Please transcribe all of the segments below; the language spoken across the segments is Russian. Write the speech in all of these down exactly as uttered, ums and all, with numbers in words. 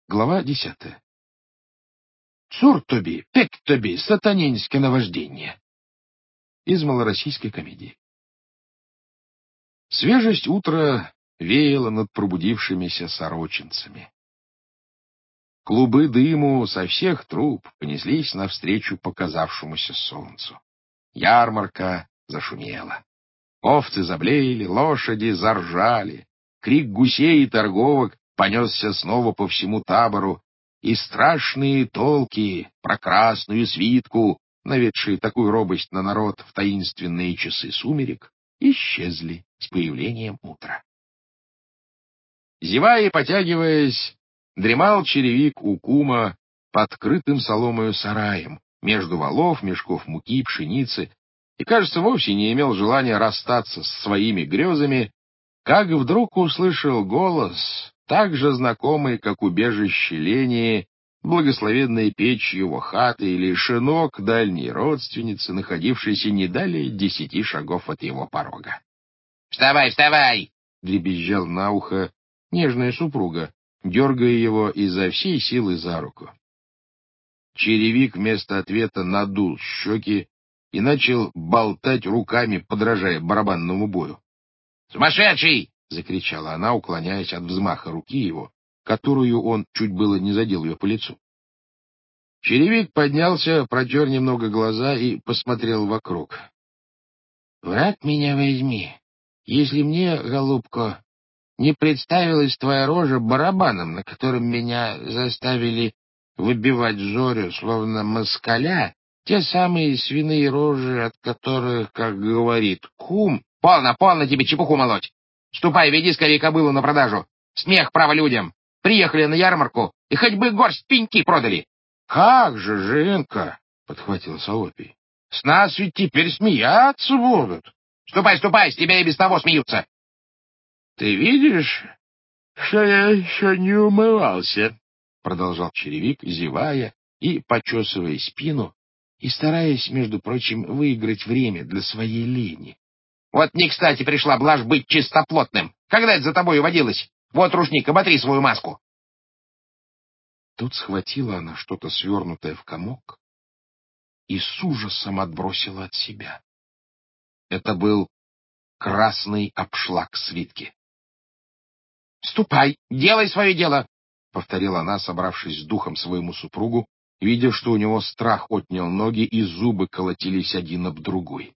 Глава десятая. «Цур тобі, пек тобі, сатанинське наваждение». Из малороссийской комедии. Свежесть утра веяла над пробудившимися сорочинцами. Клубы дыму со всех труб понеслись навстречу показавшемуся солнцу. Ярмарка зашумела. Овцы заблеяли, лошади заржали. Крик гусей и торговок понесся снова по всему табору, и страшные толки про красную свитку, наведшие такую робость на народ в таинственные часы сумерек, исчезли с появлением утра. Зевая и потягиваясь, дремал черевик у кума под крытым соломою сараем, между валов, мешков муки, пшеницы, и, кажется, вовсе не имел желания расстаться с своими грезами, как вдруг услышал голос, так же знакомый, как убежище лени, благословенная печь его хаты или шинок дальней родственницы, находившейся не далее десяти шагов от его порога. «Вставай, вставай!» — дребезжал на ухо нежная супруга, дергая его изо всей силы за руку. Черевик вместо ответа надул щеки и начал болтать руками, подражая барабанному бою. «Сумасшедший!» — закричала она, уклоняясь от взмаха руки его, которую он чуть было не задел ее по лицу. Черевик поднялся, протер немного глаза и посмотрел вокруг. «Враг меня возьми, если мне, голубко, не представилась твоя рожа барабаном, на котором меня заставили выбивать зорю, словно москаля, те самые свиные рожи, от которых, как говорит кум...» «Полно, полно тебе чепуху молоть! Ступай, веди скорее кобылу на продажу! Смех, право, людям! Приехали на ярмарку, и хоть бы горсть пеньки продали!» «Как же, Женка!» — подхватил Солопий. «С нас ведь теперь смеяться будут!» «Ступай, ступай, с тебя и без того смеются!» «Ты видишь, что я еще не умывался?» — продолжал черевик, зевая и почесывая спину, и стараясь, между прочим, выиграть время для своей лени. «Вот не кстати пришла блажь быть чистоплотным. Когда это за тобой водилось? Вот, рушник, оботри свою маску!» Тут схватила она что-то свернутое в комок и с ужасом отбросила от себя. Это был красный обшлаг свитки. «Ступай, делай свое дело!» — повторила она, собравшись с духом своему супругу, видя, что у него страх отнял ноги и зубы колотились один об другой.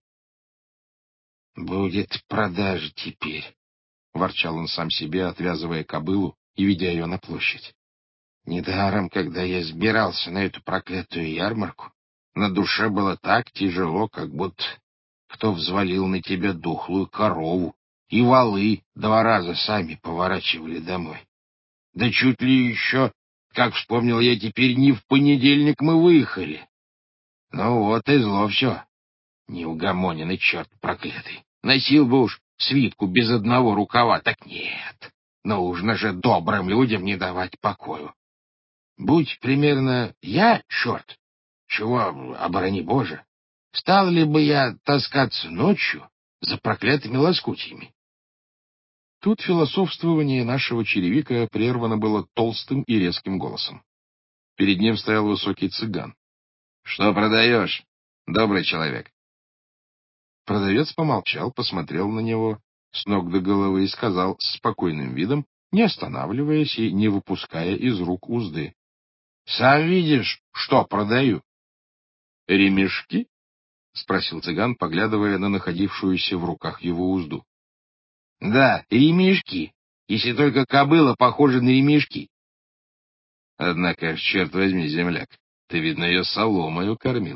«Будет продажа теперь», — ворчал он сам себе, отвязывая кобылу и ведя ее на площадь. «Недаром, когда я сбирался на эту проклятую ярмарку, на душе было так тяжело, как будто кто взвалил на тебя дохлую корову, и валы два раза сами поворачивали домой. Да чуть ли еще, как вспомнил я теперь, не в понедельник мы выехали. Ну вот и зло все. Неугомоненный черт проклятый. Носил бы уж свитку без одного рукава, так нет. Нужно же добрым людям не давать покою. Будь примерно я, черт, чего, оборони Боже, стал ли бы я таскаться ночью за проклятыми лоскутьями?» Тут философствование нашего черевика прервано было толстым и резким голосом. Перед ним стоял высокий цыган. «Что продаешь, добрый человек?» Продавец помолчал, посмотрел на него с ног до головы и сказал с спокойным видом, не останавливаясь и не выпуская из рук узды: «Сам видишь, что продаю». «Ремешки?» — спросил цыган, поглядывая на находившуюся в руках его узду. «Да, ремешки, если только кобыла похожа на ремешки». «Однако, черт возьми, земляк, ты, видно, ее соломою кормил».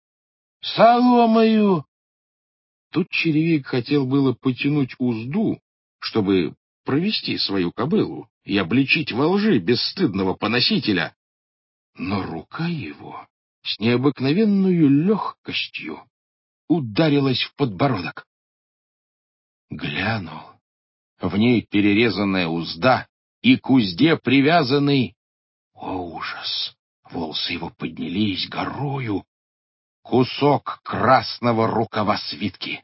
«Соломою?» Тут черевик хотел было потянуть узду, чтобы провести свою кобылу и обличить во лжи бесстыдного поносителя, но рука его с необыкновенную легкостью ударилась в подбородок. Глянул. В ней перерезанная узда и к узде привязанный... О, ужас! Волосы его поднялись горою. Кусок красного рукава свитки.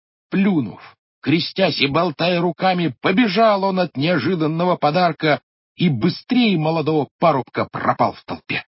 Плюнув, крестясь и болтая руками, побежал он от неожиданного подарка и быстрее молодого парубка пропал в толпе.